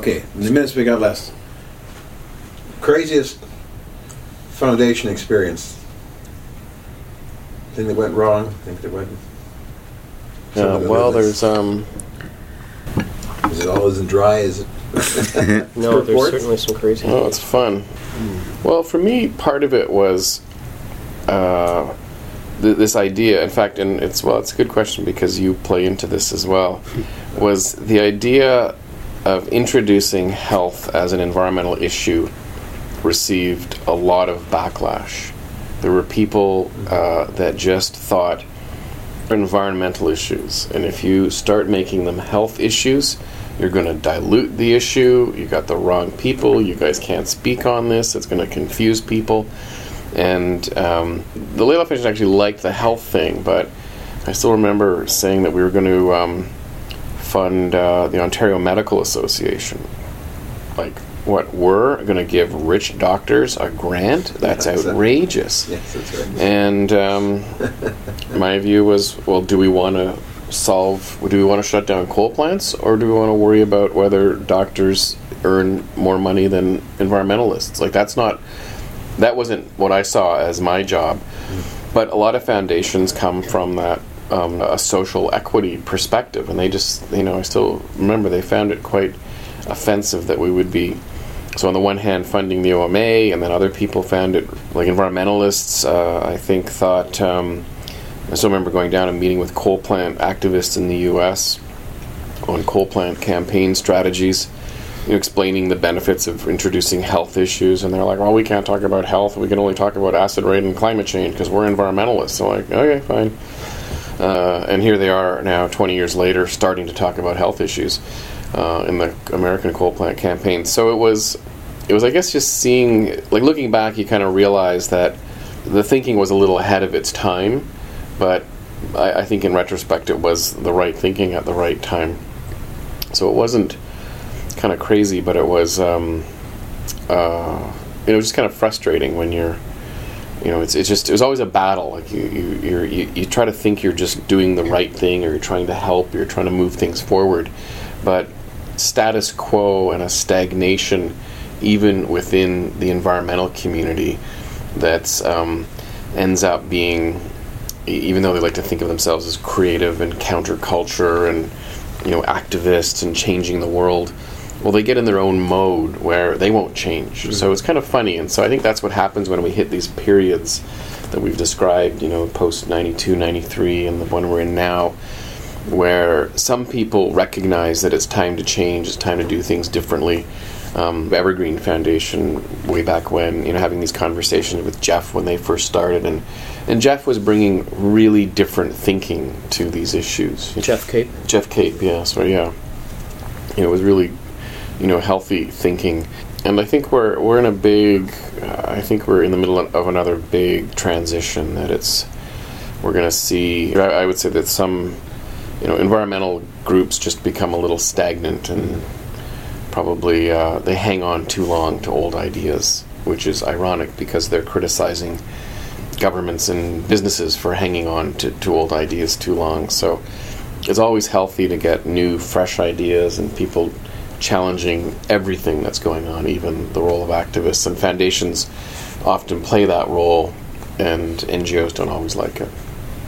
Okay, in the minutes we got less. Craziest foundation experience. Thing that went wrong. Think that went. Well, there's Is it all as dry as it? No, there's certainly some crazy. Oh, it's fun. Well, for me, part of it was this idea. In fact, and it's a good question because you play into this as well. Was the idea of introducing health as an environmental issue received a lot of backlash. There were people that just thought environmental issues, and if you start making them health issues, you're going to dilute the issue. You got the wrong people. You guys can't speak on this. It's going to confuse people. And the Layla Foundation actually liked the health thing, but I still remember saying that we were going to fund the Ontario Medical Association. Like, what, we're going to give rich doctors a grant? That's outrageous. Yes, that's right. And my view was, well, do we want to shut down coal plants, or do we want to worry about whether doctors earn more money than environmentalists? Like, that wasn't what I saw as my job. But a lot of foundations come from that a social equity perspective, and they just, I still remember they found it quite offensive that we would be, so on the one hand funding the OMA, and then other people found it, like environmentalists, I think thought, I still remember going down and meeting with coal plant activists in the US on coal plant campaign strategies, explaining the benefits of introducing health issues, and they're like, well, we can't talk about health, we can only talk about acid rain and climate change because we're environmentalists. So like, okay, fine. And here they are now 20 years later starting to talk about health issues in the American coal plant campaign. So it was I guess just seeing, like looking back, you kind of realize that the thinking was a little ahead of its time, but I think in retrospect it was the right thinking at the right time. So it wasn't kind of crazy, but it was just kind of frustrating when you're, it was always a battle. Like you try to think you're just doing the right thing, or you're trying to help, you're trying to move things forward, but status quo and a stagnation even within the environmental community that's ends up being, even though they like to think of themselves as creative and counterculture and activists and changing the world, well, they get in their own mode where they won't change. Mm-hmm. So it's kind of funny, and so I think that's what happens when we hit these periods that we've described, post 92, 93, and the one we're in now, where some people recognize that it's time to change, it's time to do things differently. Evergreen Foundation, way back when, having these conversations with Jeff when they first started, and Jeff was bringing really different thinking to these issues. Jeff Cape, yeah. So yeah, it was really, healthy thinking. And I think we're in a big, I think we're in the middle of another big transition that we're going to see. I would say that some, environmental groups just become a little stagnant, and probably they hang on too long to old ideas, which is ironic because they're criticizing governments and businesses for hanging on to old ideas too long. So it's always healthy to get new, fresh ideas and people challenging everything that's going on, even the role of activists. And foundations often play that role, and NGOs don't always like it.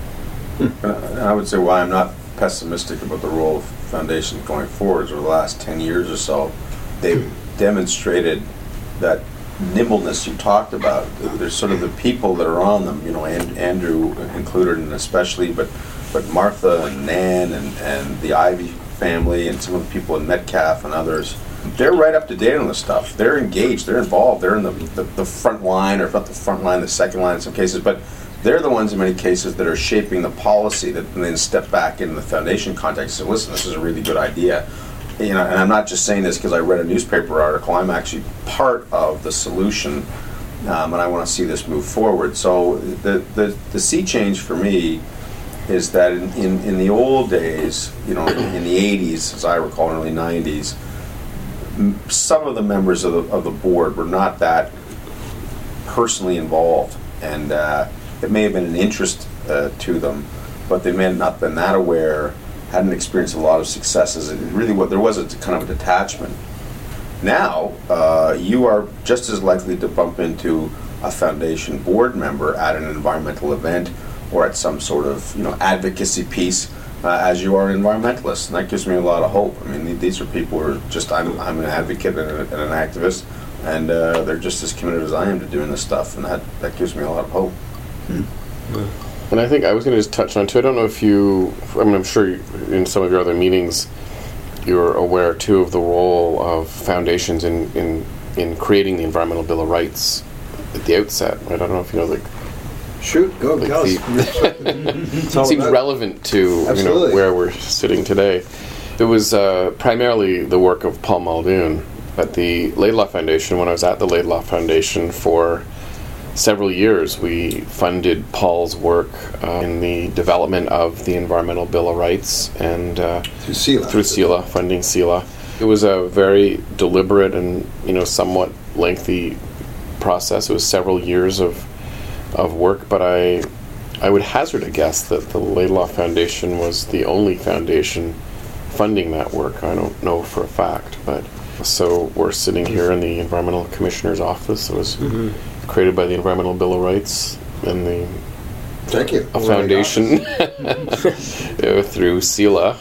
I would say why I'm not pessimistic about the role of foundations going forward is over the last 10 years or so, they've demonstrated that nimbleness you talked about. There's sort of the people that are on them, Andrew included, and especially, but Martha and Nan and the Ivy family and some of the people in Metcalf and others, they're right up to date on this stuff. They're engaged, they're involved, they're in the front line, or if not the front line, the second line in some cases, but they're the ones in many cases that are shaping the policy that then step back in the foundation context and say, listen, this is a really good idea. And I'm not just saying this because I read a newspaper article. I'm actually part of the solution, and I want to see this move forward. So the sea change for me is that in the old days, in the 80s, as I recall, early 90s, some of the members of the board were not that personally involved, and it may have been an interest to them, but they may have not been that aware, hadn't experienced a lot of successes. There was a kind of a detachment. Now, you are just as likely to bump into a foundation board member at an environmental event or at some sort of advocacy piece as you are an environmentalist, and that gives me a lot of hope. I mean, these are people who are just I'm an advocate and an activist, and they're just as committed as I am to doing this stuff, and that gives me a lot of hope. And I think I was going to just touch on too. I don't know if I'm sure in some of your other meetings you're aware too of the role of foundations in creating the Environmental Bill of Rights at the outset. Right? I don't know if you know, Shoot, go tell us. It seems relevant to where we're sitting today. It was primarily the work of Paul Muldoon at the Laidlaw Foundation. When I was at the Laidlaw Foundation for several years, we funded Paul's work in the development of the Environmental Bill of Rights and through CELA, funding CELA. It was a very deliberate and somewhat lengthy process. It was several years of work, but I would hazard a guess that the Laidlaw Foundation was the only foundation funding that work. I don't know for a fact, but so we're sitting here in the Environmental Commissioner's office. It was created by the Environmental Bill of Rights and the foundation through CELA.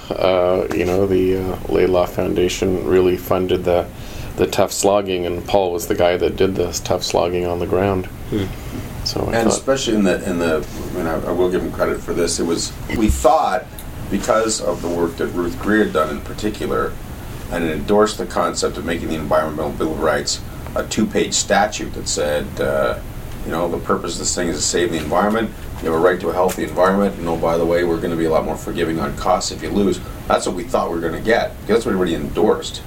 The Laidlaw Foundation really funded the tough slogging, and Paul was the guy that did the tough slogging on the ground. So especially in the I will give him credit for this. We thought, because of the work that Ruth Greer had done in particular, and it endorsed the concept of making the Environmental Bill of Rights a 2-page statute that said, the purpose of this thing is to save the environment. You have a right to a healthy environment, and by the way, we're going to be a lot more forgiving on costs if you lose. That's what we thought we were going to get. That's what everybody endorsed.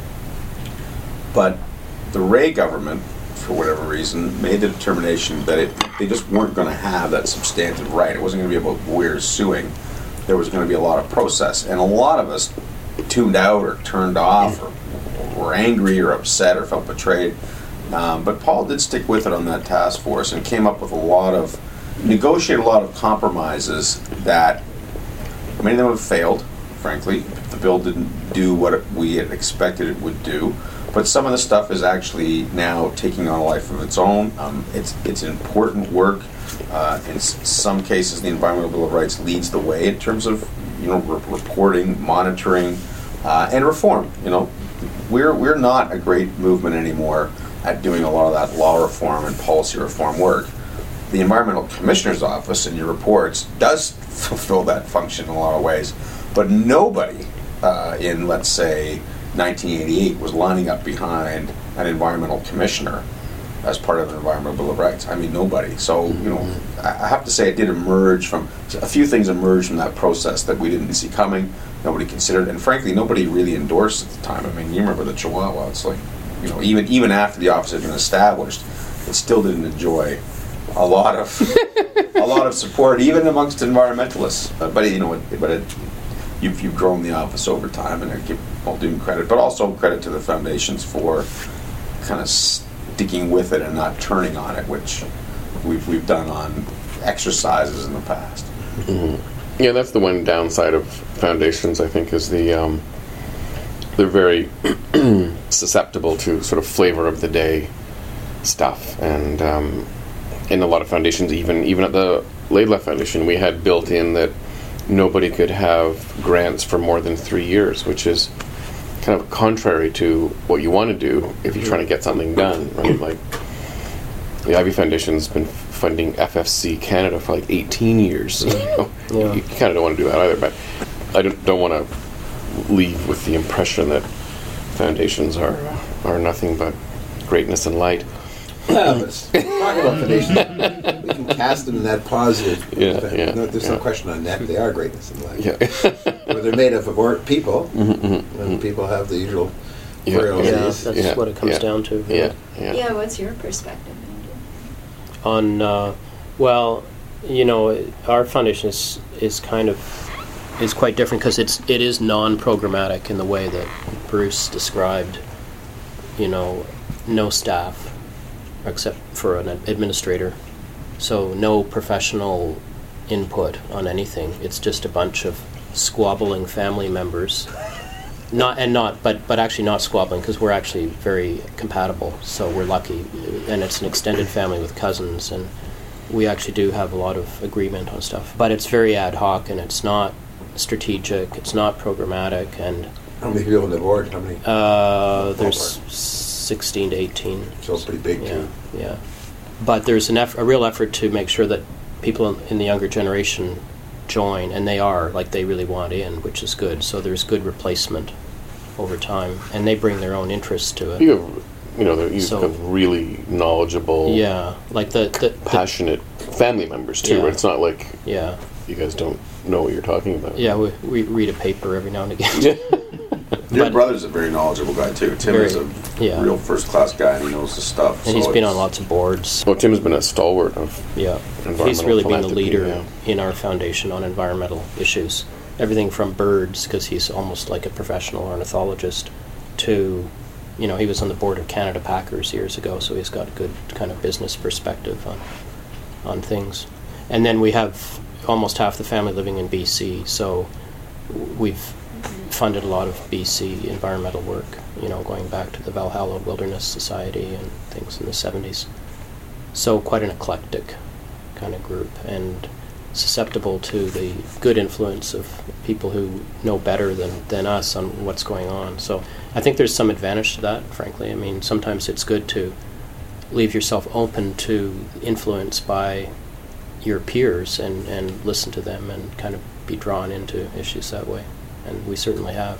But the Ray government, for whatever reason, made the determination that they just weren't going to have that substantive right. It wasn't going to be about lawyers suing. There was going to be a lot of process. And a lot of us tuned out or turned off or were angry or upset or felt betrayed. But Paul did stick with it on that task force and came up with negotiated a lot of compromises that many of them have failed, frankly. The bill didn't do what we had expected it would do. But some of the stuff is actually now taking on a life of its own. It's important work. In some cases, the Environmental Bill of Rights leads the way in terms of reporting, monitoring, and reform. We're not a great movement anymore at doing a lot of that law reform and policy reform work. The Environmental Commissioner's Office, in your reports, does fulfill that function in a lot of ways, but nobody in, let's say, 1988 was lining up behind an environmental commissioner as part of an Environmental Bill of Rights. I mean, nobody. So, I have to say it did emerge from, a few things emerged from that process that we didn't see coming, nobody considered, and frankly, nobody really endorsed at the time. I mean, you remember the Chihuahua, it's like, even after the office had been established, it still didn't enjoy a lot of support, even amongst environmentalists. But you've grown the office over time, and I give Muldoon credit, but also credit to the foundations for kind of sticking with it and not turning on it, which we've done on exercises in the past. Mm-hmm. Yeah, that's the one downside of foundations, I think, is they're very susceptible to sort of flavor of the day stuff, and in a lot of foundations, even at the Laidlaw Foundation, we had built in that nobody could have grants for more than 3 years, which is kind of contrary to what you want to do if you're trying to get something done, right? Like, the Ivy Foundation's been funding FFC Canada for like 18 years. You kind of don't want to do that either, but I don't want to leave with the impression that foundations are nothing but greatness and light. Yeah, but talk about foundations. We can cast them in that positive. There's no question on that. They are greatness in life. Yeah. But they're made up of people, and people have the usual frailties. That's what it comes down to. Yeah. Yeah, what's your perspective? On, our foundation is quite different because it is non-programmatic in the way that Bruce described. No staff except for an administrator, so no professional input on anything. It's just a bunch of squabbling family members but actually not squabbling, because we're actually very compatible. So we're lucky, and it's an extended family with cousins, and we actually do have a lot of agreement on stuff. But it's very ad hoc, and it's not strategic. It's not programmatic, and how many people on the board? How many? There's 16 to 18. So it's pretty big too. Yeah. But there's a real effort to make sure that people in the younger generation join, and they really want in, which is good. So there's good replacement over time, and they bring their own interests to it. You have really knowledgeable, like the passionate family members too. Yeah. Right? It's not like you guys don't know what you're talking about. Yeah, we read a paper every now and again. Your brother's a very knowledgeable guy too. Tim is a real first-class guy, and he knows the stuff. And he's been on lots of boards. Well, Tim's been a stalwart of environmental He's really been the philanthropy, leader in our foundation on environmental issues. Everything from birds, because he's almost like a professional ornithologist, to, he was on the board of Canada Packers years ago, so he's got a good kind of business perspective on things. And then we have almost half the family living in BC, so we've funded a lot of BC environmental work, going back to the Valhalla Wilderness Society and things in the 70s. So quite an eclectic kind of group, and susceptible to the good influence of people who know better than us on what's going on. So I think there's some advantage to that, frankly. I mean, sometimes it's good to leave yourself open to influence by your peers and listen to them and kind of be drawn into issues that way. And we certainly have.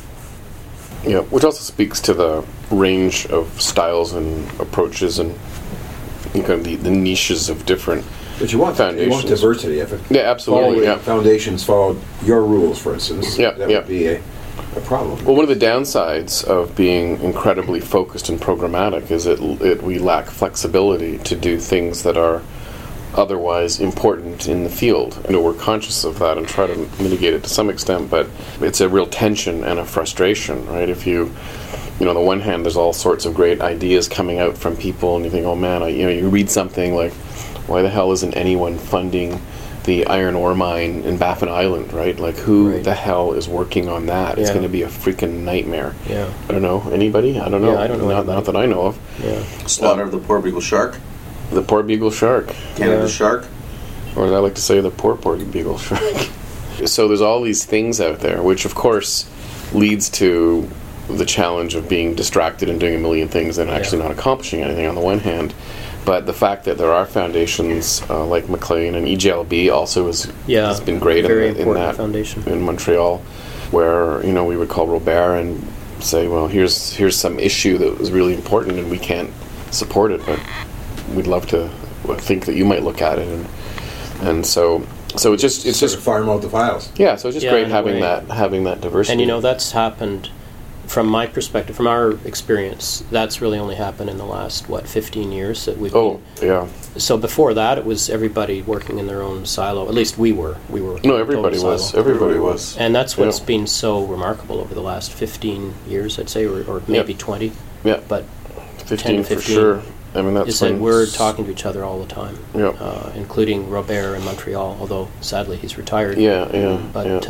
Yeah, which also speaks to the range of styles and approaches and kind of the niches of different But you want foundations. You want diversity. If absolutely. Foundations followed your rules, for instance, that would be a problem. Well, one of the downsides of being incredibly focused and programmatic is we lack flexibility to do things that are otherwise important in the field. We're conscious of that and try to mitigate it to some extent, but it's a real tension and a frustration, right? If on the one hand, there's all sorts of great ideas coming out from people, and you think, oh man, you read something like, why the hell isn't anyone funding the iron ore mine in Baffin Island, right? Like, who the hell is working on that? It's going to be a freaking nightmare. Yeah. I don't know. Anybody? I don't know. Yeah, I don't know. Not that I know of. Yeah. Slaughter of the poor beagle shark. The poor beagle shark. Canada shark. Or as I like to say, the poor beagle shark. So there's all these things out there, which of course leads to the challenge of being distracted and doing a million things and actually not accomplishing anything on the one hand. But the fact that there are foundations like Maclean and EGLB also has been great in that foundation in Montreal, where we would call Robert and say, well, here's some issue that was really important and we can't support it, but we'd love to think that you might look at it, and so it's just farm out the files. Yeah, so it's just great having that diversity. And that's happened. From my perspective, from our experience, that's really only happened in the last 15 years that we've been. Yeah. So before that, it was everybody working in their own silo. At least we were. No, everybody was. Everybody was. And that's what's been so remarkable over the last 15 years, I'd say, or maybe 20. Yeah. But 15 for sure. I mean, that's that we're talking to each other all the time. Yeah. Including Robert in Montreal, although sadly he's retired. Yeah. But.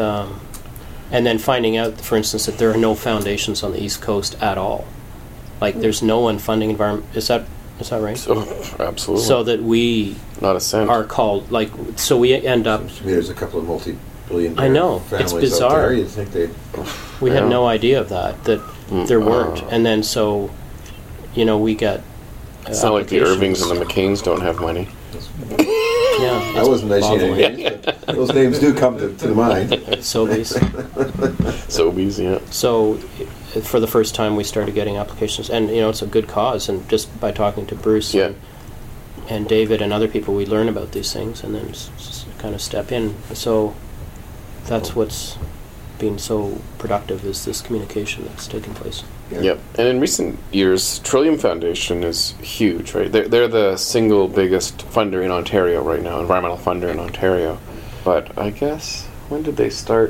And then finding out, for instance, that there are no foundations on the East Coast at all. Like, there's no one funding environment. Is that right? So, absolutely. So that we not a cent are called, so we end up... To me, there's a couple of multi-billion I know, families it's bizarre. out there. You'd think we had no idea of that there weren't. And then so, we get... It's not like the Irvings and the McCains don't have money. Yeah, I wasn't mentioning any names, but those names do come to the mind. Sobeys, yeah. So, for the first time, we started getting applications, and it's a good cause. And just by talking to Bruce and David and other people, we learn about these things, and then kind of step in. So, that's what's been so productive, is this communication that's taken place. Yep. And in recent years, Trillium Foundation is huge, right? They're the single biggest funder in Ontario right now, environmental funder in Ontario. But I guess, when did they start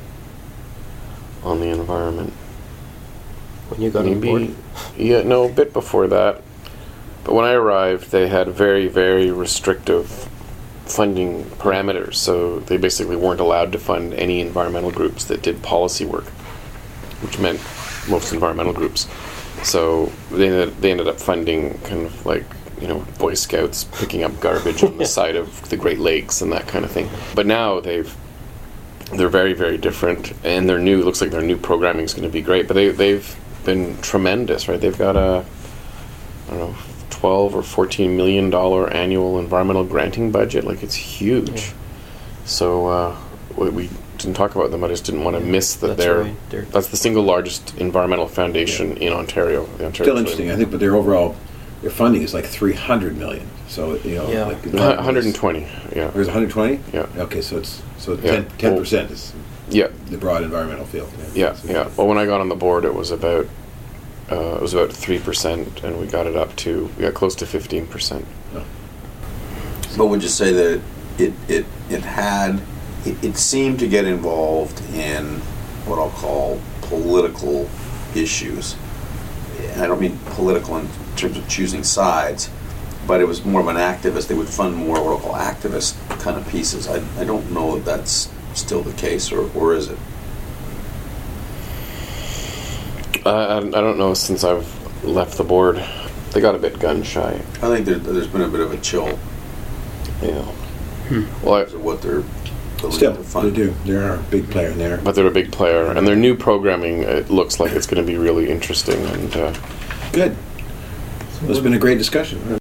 on the environment? When you got on board? Yeah, no, a bit before that. But when I arrived, they had very, very restrictive funding parameters, so they basically weren't allowed to fund any environmental groups that did policy work. which meant most environmental groups. So they ended up funding kind of like, Boy Scouts picking up garbage on the side of the Great Lakes and that kind of thing. But now they're very, very different, and looks like their new programming is going to be great. But they've been tremendous, right? They've got a, I don't know, $12 or $14 million annual environmental granting budget. Like, it's huge. Yeah. So we didn't talk about them. I just didn't want to miss that. That's the single largest environmental foundation in Ontario. Still interesting, I think, but their overall funding is like $300 million. So like 120. Yeah, there's 120. Yeah. Okay, so 10% is the broad environmental field. Yeah. Well, when I got on the board, it was about 3%, and we got it up to close to 15%. Oh. But would you say that it seemed to get involved in what I'll call political issues? And I don't mean political in terms of choosing sides, but it was more of an activist. They would fund more what I'll call activist kind of pieces. I don't know if that's still the case, or is it? I don't know. Since I've left the board, they got a bit gun shy. I think there's been a bit of a chill. Yeah. Well, what they're still to fund. They do. They're a big player in there. But they're a big player, and their new programming, it looks like it's going to be really interesting and good. Well, it's been a great discussion.